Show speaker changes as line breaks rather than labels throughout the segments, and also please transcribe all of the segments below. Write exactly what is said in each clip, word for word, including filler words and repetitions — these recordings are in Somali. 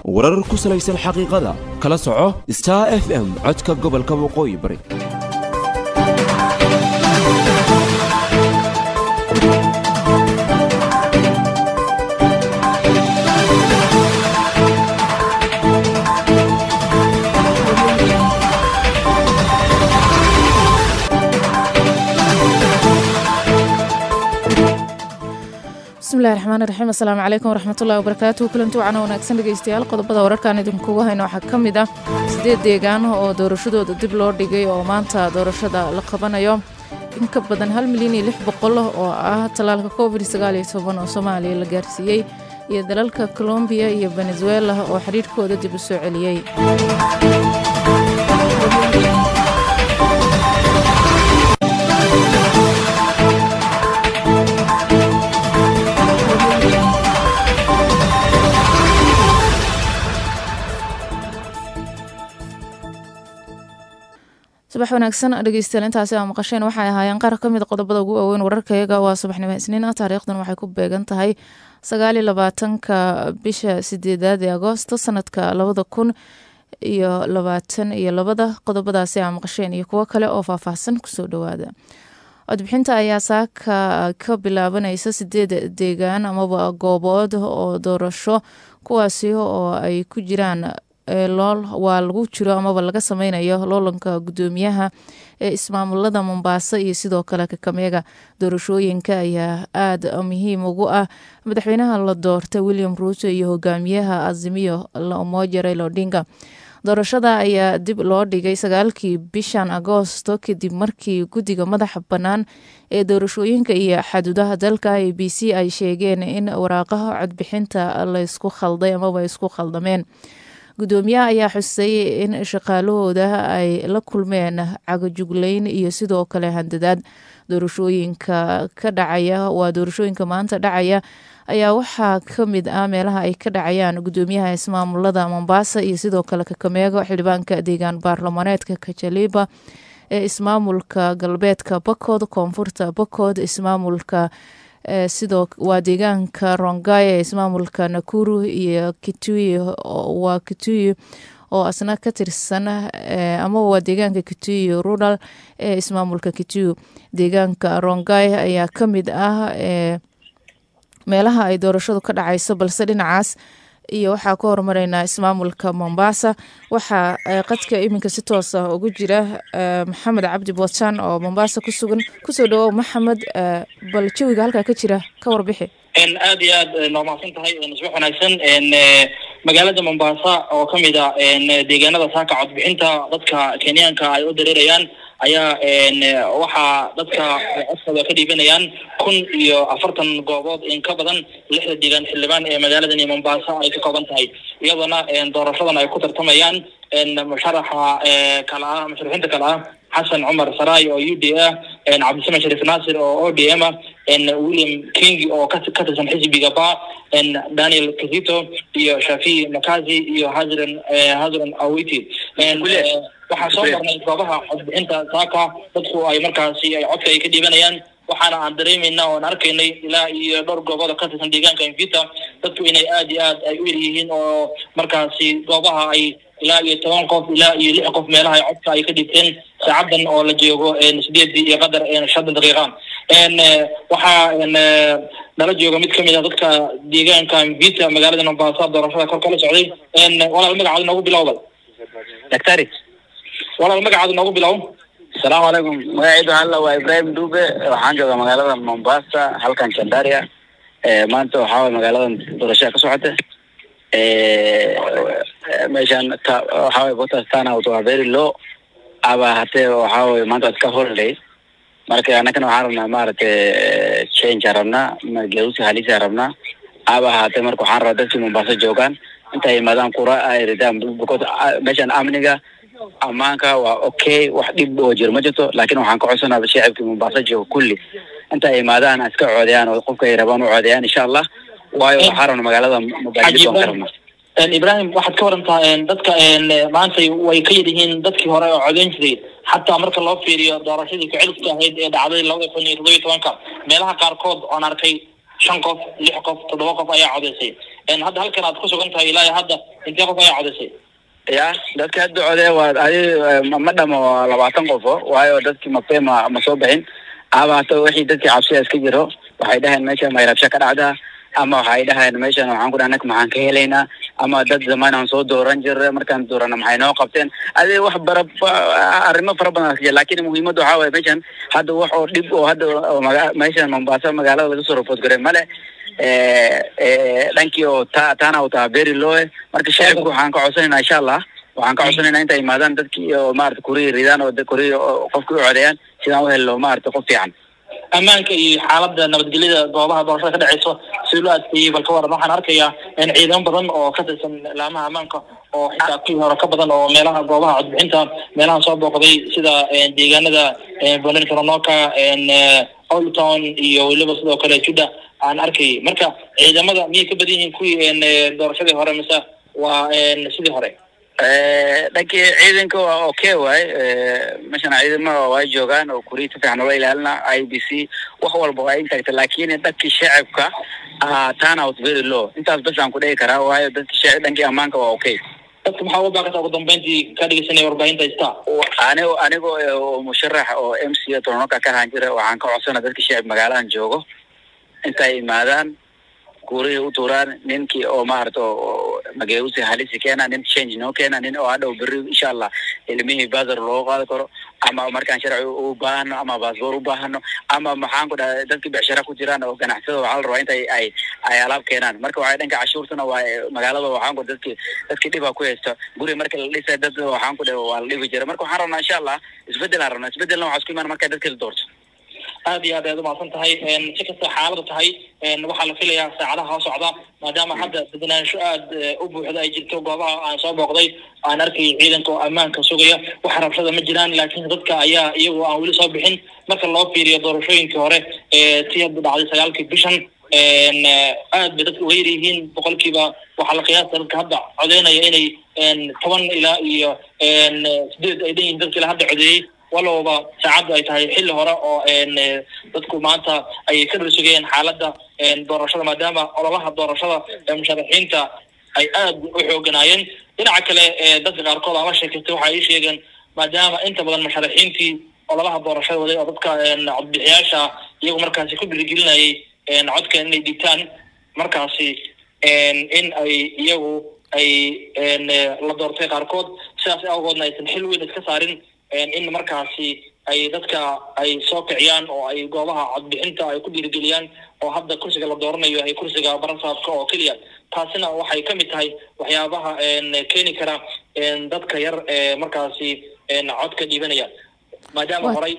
warar ku salaysan xaqiiqada kala soco Star F M codka gobolka waqooyi bari.
بسم الله الرحمن الرحيم السلام عليكم ورحمة الله وبركاته كلنتو عنا وناكسن dhageystayaal qodobada wararkan idinku hayno waxa kamid ah sideed deegaan oo doorashadooda dib loo dhigay oo maanta doorashada la qabanayo in ka badan hal milyan iyo lix boqol oo ah talaalka covid sagaal iyo toban oo Soomaaliya la gaarsiiyay iyo dalalka Colombia iyo Venezuela oo xiriirkooda dib u soo celiyay subax wanaagsan dhageystayaal intaasi aan maqasheen waxay ahaayeen qaar ka mid qodobada ugu waaweyn wararkayaga waa subaxnimo Isniin ah taariikhdan waxay ku beegan tahay sagaal iyo labaatanka bisha sideedaad ee Agoosto sanadka labada kun iyo labaatan iyo labada qodobadaasi aan maqasheen iyo kuwa kale oo faahfaahsan ku soo dhawaada codbixinta ayaa saaka ka bilaabanaysa sideed deegaan amaba goobood oo doorasho kuwaasi oo ay ku jiraan lool waa lagu jiro amaba laga sameynayo loolanka gudoomiyaha ee ismaamulada Mombasa iyo sidoo kale Kakamega doorashooyinka ayaa aad muhiim ugu ah madaxweynaha la doortay William Ruto iyo hogaamiyaha Azimio la Umoja Raila Odinga doorashada ayaa dib loo dhigay sagaalkii bishan Agoosto kadib markii guddiga madaxa banaan ee doorashooyinka iyo xuduudaha dalka A B C ay sheegeen in waraaqaha codbixinta la isku khalday amaba isku khaldameen gudoomiyaha ayaa xusay in shaqaalahooda ay la kulmeen cagajugleyn iyo sidoo kale handadaad doorashooyinka ka dhacaya waa doorashooyinka maanta dhacaya ayaa waxaa ka mid ah meelaha ay ka dhacayaan gudoomiyaha ismaamulada Mombasa iyo sidoo kale Kakamega xildhibaanka deegaan baarlamaneedka Kajaliba ee ismaamulka galbeedka Bakood koonfurta Bakood ismaamulka sidoo waa deegaanka Rongai ee ismaamulka Nakuru iyo Kitui waa Kitui oo asna ka tirsan ama waa deegaanka Kitui Rural ee ismaamulka Kitui deegaanka Rongai ayaa ka mid ah meelaha ay doorashadu ka dhacayso balse dhinacaas iyo waxa ku hormareynaa ismaamulka Mombasa waxa qadka iminka si toos ah ugu jira Maxamed Cabdi Bootan oo Mombasa ku sugan ku soo dhawow Maxamed bal jawiga halka ka jira ka warbixi
in aad iyo aad noomaasan tahay subax wanaagsan in magaalada Mombasa oo kamid ah deegaanada saaka codbixinta dadka Kenyaanka ay u dareerayaan ayaa waxa dadka codka ka dhiibanayaan kun iyo afartan goobood in ka badan lixda deegaan xildhibaan ee magaalada Mombasa ay ka kooban tahay iyadana doorashadan ay ku tartamayaan in musharaxa kala ah musharaxiinta kala ah Hassan Umar Sarai oo U D A in Abdulsamed Sharif Nasir oo O D M in William King oo ka tirsan xisbiga Ba in Daniel Kizito iyo Shafi Makazi iyo Hazran Hazran Awiti waxa soo marnay goobaha codbixinta saaka dadku ay markaasi ay codka ay ka dhiibanayaan waxaana aan dareemeynaa oo aan arkaynay ilaa iyo dhowr goobood ka tirsan deegaanka Invita dadku inay aad iyo aad ay u yihiin oo markaasi goobaha ay ilaa iyo toban qof ilaa iyo lix qof meelaha ay codka ay ka dhigteen saacadan oo la joogo sideed iyo qadar shan daqiiqo in waxa in dala joogo mid kamid ah dadka deegaanka Invita magaalada Mombasa doorashada kor kala socday in walaal magacaada noogu bilowday daktari walaal magacaada noogu bilow
السلام عليكم magacaydu halla waa Ibrahim Dube waxaan joogaa magaalada Mombasa halkan Chandaria ee maanta waxa magaalada doorashada ka socota ee meeshan waxa way boostana oo very low aba hatee waxa maanta iska holiday marka anagana waxaan rabnaa maaragtay change rabnaa magaalada halisa rabnaa aba hatee marka waxaan rabaa dadka Mombasa joogaan inta ay maadaan qura ay ridaan because meeshan amniga amaanka waa okay wax dib oo jir ma jirto laakiin waxaan ka codsanayaa shacabka Mombasa jooga kulli inta ay maadaan iska coodayaan oo qofka ay rabaan u coodayaan insha Allah waayo waxaan rabnaa magaalada Mombasa karna
ان ابراهيم واحد كورنتا ان dadka een maanta way ka yidhiin dadkii hore oo codeyn jiray hatta marka loo fiiriyo doorashadii ku cilka ahayd ee dhacday laba kun iyo toban iyo toban meelaha qaar kood aan arkay shan qof lix qof toddoba qof ayaa codeysay in hadda halkan aad ku sugan tahay ilaa hadda intee qof ayaa codaysay
ya dadka hadda coday waa ay ma dhamo labaatan qof waayo dadkii mapema ma soo bixin abaata wixii dadkii cabsiya iska jiro waxay dhahayn meesha ma rabsha ka dhacda ama waxay dhahayn meesha waxaan ku dhahnaa maxaan ka helaynaa ama dad zaman aan soo dooran jiray markaan doorana maxay noo qabteen adee wax barab arrimo fara badan ka jira laakiin muhiimaddu waxa way meeshan hadda wax oo dhib oo hadda meeshan Mombasa magaalada laga soo report garay male ee ee dhankii oo taana uu taa very low marka shacabku waxaan ka codsanaynaa insha Allah waxaan ka codsanaynaa inta imaadaan dadkii oo maarta kuriir ridaan oo kuriir qofku u codeeyaan sidaan u helo maarta qof fiican
ammaanka iyo xaaladda nabadgelyada goobaha doorashada ka dhacayso si loo adkeeyay balka waran waxaan arkayaa in ciidan badan oo ka tirsan laamaha ammaanka oo xitaa kii hore ka badan oo meelaha goobaha codbixinta meelaha soo booqday sida deegaanada Bolen Koronoka Old Town iyo weliba sidoo kale Juda aan arkay marka ciidamada miyay ka badan yihiin kuwii doorashadii hore mise waa sidii hore
ee dadkii ciidanka waa okay way meeshan ciidamada waa joogaan oo kuriita fiican oo ilaalina I B C wax walba waa inta laakiin dadkii shacabka turn out very low intaas bas aan ku dhigi karaa waayo dadkii shacabka dhankii ammaanka waa okay
dadka maxaa u baaqaysaa ugu dambeyntii ka dhigaysanay warbaahinta ista
anigo anigo oo musharax oo M C Tonoka ka ahaan jira waxaan ka codsanayaa dadkii shacab magaaladan joogo intay imaadaan guriga u tuuraan ninkii oo maarto magayuusi halisi keena nin change no keena nin oo hadhow bari insha Allah ilmihi bazar loo qaado karo ama markaan sharci u baahno ama baasboor u baahno ama maxaan ku dhahay dadkii bixshara ku jiraan oo ganacsado waxa la rabaa intay ay ay alaab keenaan marka waxay dhanka cashuurtana waa magaalada waxaan ku dadkii dadkii dhiba ku haysto guri marka la dhisay dad waxaan ku dhahay waa la dhibi jiray marka waxaan rabnaa insha Allah isbedel aan rabnaa isbedelna waxa isku imaan marka dadka la doorto
aad iyo aad aad u maasan tahay si kasta xaaladu tahay waxaa la filayaa saacadaha soo socda maadaama hadda dadnaansho aad u buuxda ay jirto goobaha aan soo booqday aan arkay ciidanka ammaanka sugaya wax rabshada ma jiraan laakiin dadka ayaa iyagu aan weli soo bixin marka loo fiiriyo doorashooyinkii hore ee tiyada dhacday sagaalkii bishan aad bay dadku weeyr yihiin boqolkiiba waxaa la qiyaasay dadka hadda codeynaya inay toban ilaa iyo sideed ay leeyihiin dadkii hadda codeeyay walowba saacadu ay tahay xilli hore oo dadku maanta ay ka rusugeen xaaladda doorashada maadaama ololaha doorashada ee musharaxiinta ay aad u xooganaayeen dhinaca kale dadka qaarkood ama sheekatay waxa ay sheegeen maadaama inta badan musharaxiintii ololaha doorashada waday oo dadka codbixiyaasha iyagu markaasi ku dhiirigelinayay codka inay dhigtaan markaasi in ay iyagu ay la doortay qaarkood sidaas awgoodna aysan xil weyn iska saarin in markaasi ay dadka ay soo kiciyaan oo ay goobaha codbixinta ay ku dhiirigeliyaan oo hadda kursiga la dooranayo ay kursiga barasaabka oo keliya taasina waxay ka mid tahay waxyaabaha keeni kara dadka yar ee markaasi codka dhiibanaya maadaama horay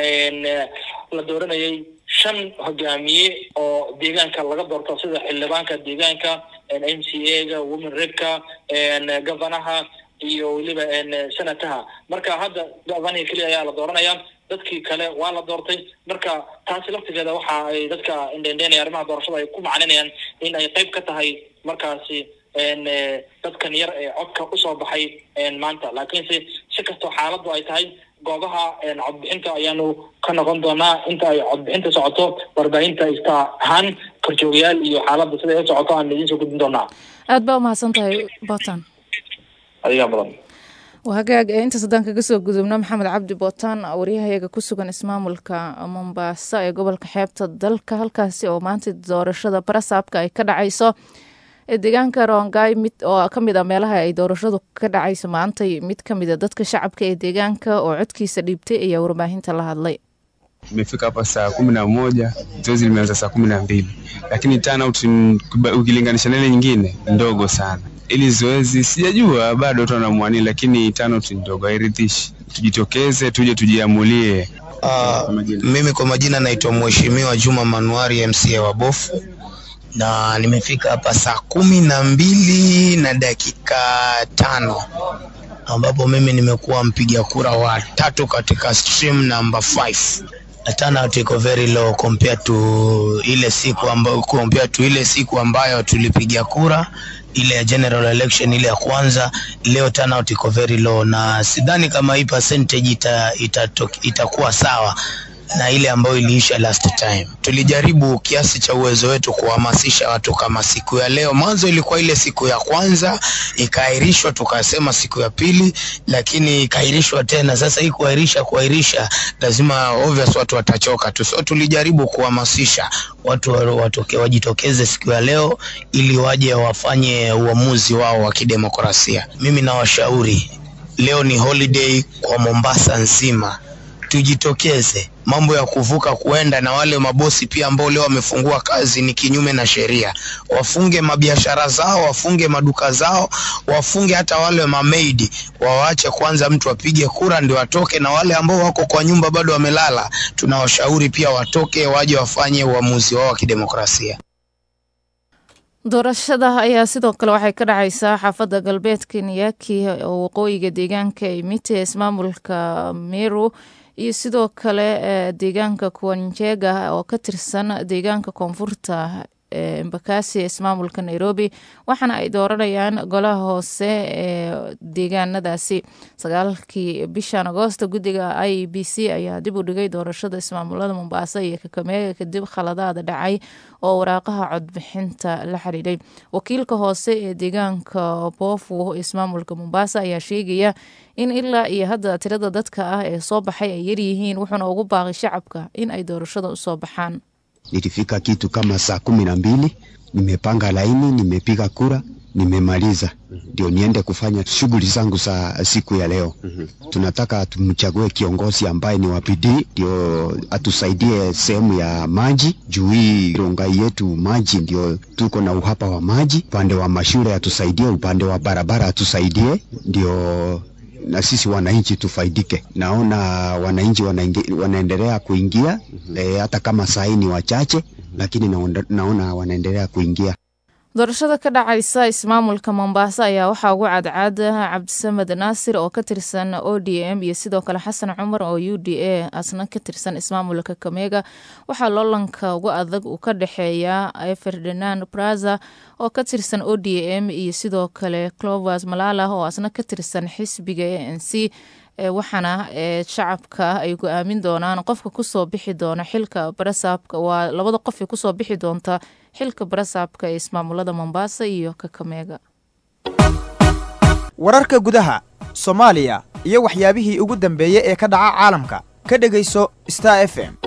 la dooranayay shan hogaamiye oo deegaanka laga doorto sida xildhibaanka deegaanka M C A-ga women rep-ka gabanaha iyo weliba sanataha marka hadda gabanaha kaliya ayaa la dooranaya dadkii kale waa la doortay marka taasi laftigeeda waxa ay dadka indheendheenaya arrimaha doorashada ay ku macalinayaan in ay qayb ka tahay markaasi dadkan yar ee codka usoo baxay maanta laakiinse si kastoo xaaladdu ay tahay goobaha codbixinta ayaanu ka noqon doonaa inta ay codbixinta socoto warbaahinta ista ahaan korjoogayaal iyo xaaladda sida ay socoto aan idiin soo gudbin doonaa
aad baa umahadsan tahay Bootan
adiga badan
وهاجاج أنت صدقك قصة جذبنا محمد عبد بوتان وريها هي قصة كان اسمها ملك مومباسا قبل كحيبة الدلك هالكاسي أو ما أنت تزور الشذا برساب كاي كذا عيسى الدجان كرون جاي مت أو كم إذا مالها يدور الشذا كذا عيسى ما أنت مت كم إذا دتك شعب كي الدجان كوعدك سريبتي يا ورباهين تلا هاللي
Nimefika hapa saa kumi na moja, zoezi limeanza saa kumi na mbili. Lakini turnout ukilinganisha na ile nyingine ndogo sana. Ili zoezi sijajua bado tunamwani lakini turnout ndogo hairidhishi. Tujitokeze tuje tujiamulie.
Uh, mimi kwa majina naitwa Mheshimiwa Juma Manuari M C A wa Bofu. Na nimefika hapa saa kumi na mbili na dakika tano. Ambapo mimi nimekuwa mpiga kura wa tatu katika stream number five. The turnout iko very low compared to ile siku ambayo compared to ile siku ambayo tulipigia kura ile ya general election ile ya kwanza. Leo turnout iko very low na sidhani kama hii percentage ita itakuwa ita sawa na ile ambayo iliisha last time. Tulijaribu kiasi cha uwezo wetu kuhamasisha watu kama siku ya leo. Mwanzo ilikuwa ile siku ya kwanza, ikaahirishwa tukasema siku ya pili, lakini ikaahirishwa tena. Sasa hii kuahirisha kuahirisha lazima obvious watu watachoka tu. So tulijaribu kuhamasisha watu watoke wajitokeze siku ya leo ili waje wafanye uamuzi wao wa kidemokrasia. Mimi nawashauri, leo ni holiday kwa Mombasa nzima. Tujitokeze. Mambo ya kuvuka kuenda na wale mabosi pia ambao leo wamefungua kazi ni kinyume na sheria. Wafunge mabiashara zao, wafunge maduka zao, wafunge hata wale mamaidi. Waache kwanza mtu apige kura ndio watoke, na wale ambao wako kwa nyumba bado wamelala, tunawashauri pia watoke waje wafanye uamuzi wao wa kidemokrasia.
doorashada ayaa sidoo kale waxay ka dhacaysaa xaafadda galbeedka Niyaki oo waqooyiga deegaanka Imite ismaamulka Meru iyo sidoo kale deegaanka Kwanjega oo ka tirsan deegaanka koonfurta Embakasi ismaamulka Nairobi, waxaana ay dooranayaan golaha hoose ee deegaanadaasi. sagaalkii bishan Agoosto guddiga I E B C ayaa dib u dhigay doorashada ismaamulada Mombasa iyo Kakamega kadib khaladaad dhacay oo waraaqaha codbixinta la xiriiray. Wakiilka hoose ee deegaanka Bofu ismaamulka Mombasa ayaa sheegaya in ilaa iyo hadda tirada dadka ah ee soo baxay ay yar yihiin, wuxuuna ugu baaqay shacabka in ay doorashada u soo baxaan.
Nilifika kitu kama saa kumi na mbili, nimepanga laini, nimepiga kura, nimemaliza. Ndio niende kufanya shughuli zangu za siku ya leo. Tunataka tumchague kiongozi ambaye ni wa bidii, ndio atusaidie sehemu ya maji. Juu hii Rongai yetu maji ndio tuko na uhaba wa maji. Upande wa mashule atusaidie, upande wa barabara atusaidie, ndio na sisi wananchi tufaidike. Naona wananchi wanaendelea kuingia, e, hata kama saa hii ni wachache, lakini naona wanaendelea kuingia.
doorashada ka dhacaysa ismaamulka Mombasa ayaa waxaa ugu cadcad Cabdisamed Naasir oo ka tirsan O D M iyo sidoo kale Xasan Cumar oo U D A asna ka tirsan ismaamulka Kakamega. waxaa loolanka ugu adag uu ka dhaxeeya Ferdinand Praza oo ka tirsan O D M iyo sidoo kale Clovis Malala oo asna ka tirsan xisbiga A N C. waxaana shacabka ay go'aamin doonaan qofka ku soo bixi doona xilka barasaabka. waa labada qof ee ku soo bixi doonta xilka barasaabka ee ismaamulada Mombasa iyo Kakamega.
wararka gudaha Soomaaliya iyo waxyaabihii ugu dambeeyay ee ka dhaca caalamka ka dhageyso Star F M.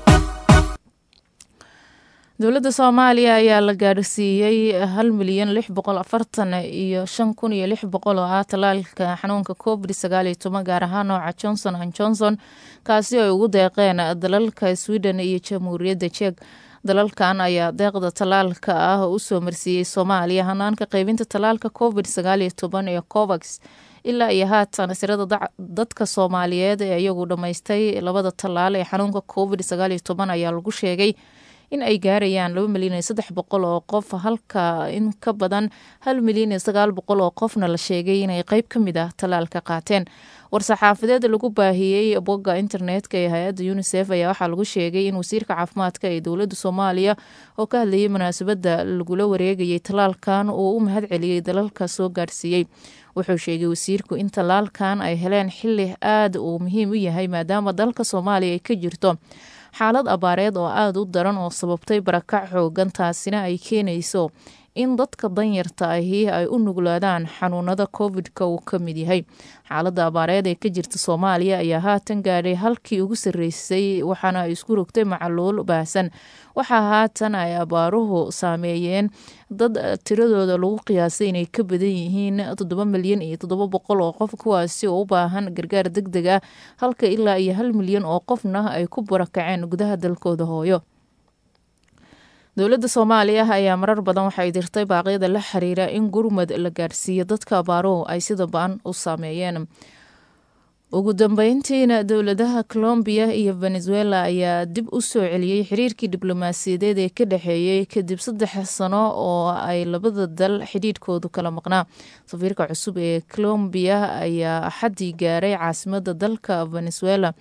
dowladda Soomaaliya ayaa la gaarsiiyay hal milyan lix boqol afartan iyo shan kun iyo lix boqol oo ah talaalka xanuunka covid sagaal iyo toban gaar ahaan nooca Johnson and Johnson, kaasi oo ugu deeqeen dalalka Sweden iyo Jamhuuriyadda Czech. dalalkan ayaa deeqda talaalka ah u soo marsiiyay Soomaaliya hanaanka qaybinta talaalka covid sagaal iyo toban ee Covax. ilaa iyo haatan tirada dadka Soomaaliyeed ee iyagu dhamaystay labada talaal ee xanuunka covid sagaal iyo toban ayaa lagu sheegay in ay gaarayaan laba milyan iyo saddex boqol oo qof, halka in ka badan hal milyan iyo sagaal boqol oo qofna la sheegay inay qayb ka mid ah talaalka qaateen. war-saxaafadeed lagu baahiyey bogga internetka ee hay'adda UNICEF ayaa waxaa lagu sheegay in wasiirka caafimaadka ee dowladda Soomaaliya oo ka hadlayay munaasabadda lagula wareegayay talaalkan uu u mahad celiyay dalalka soo gaarsiiyey. wuxuu sheegay wasiirku in talaalkan ay heleen xilli aad uu muhiim u yahay maadaama dalka Soomaaliya ay ka jirto xaalad abaareed oo aad u daran oo sababtay barakac xoogan, taasina ay keenayso in dadka danyarta ahi ay u nuglaadaan xanuunada covid-ka uu ka mid yahay. xaaladda abaareed ee ka jirta Soomaaliya ayaa haatan gaadhay halkii ugu sarreysay, waxaana ay isku rogtay macaluul baahsan. waxaa haatan ay abaaruhu saameeyeen dad tiradooda lagu qiyaasay inay ka badan yihiin toddoba milyan iyo toddoba boqol oo qof, kuwaasi oo u baahan gargaar degdeg ah, halka ilaa iyo hal milyan oo qofna ay ku barakaceen gudaha dalkooda hooyo. dowladda Soomaaliya ayaa marar badan waxay dirtay baaqyada la xiriira in gurmad la gaarsiiyo dadka abaaruhu ay sida baan u saameeyeen. ugu dambeyntiina dowladaha Colombia iyo Venezuela ayaa dib u soo celiyay xiriirkii diblomaasiyadeed ee ka dhaxeeyay kadib saddex sano oo ay labada dal xidhiidhkoodu kala maqnaa. safiirka cusub ee Colombia ayaa xaddi gaaray caasimadda dalka Venezuela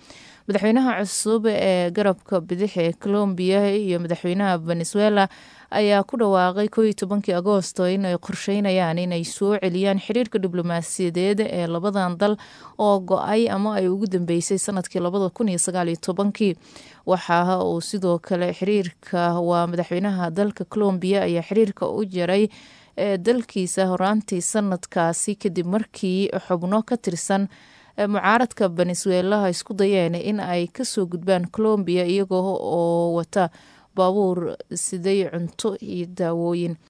madaxweynaha cusub ee garabka bidix ee Colombia iyo madaxweynaha Venezuela ayaa ku dhawaaqay kow iyo tobankii Agoosto inay qorsheynayaan inay soo celiyaan xiriirka diblomaasiyadeed ee labadan dal oo go'ay ama ay ugu dambeysay sanadkii labada kun iyo sagaal iyo tobankii. Waxa uu sidoo kale xiriirka waa madaxweynaha dalka Colombia ayaa xiriirka u jaray ee dalkiisa horaantii sanadkaasi kadib markii xubno ka tirsan mucaaradka Venezuela isku dayeen in ay ka soo gudbaan Colombia iyagoo oo wata baabuur siday cunto iyo daawooyin.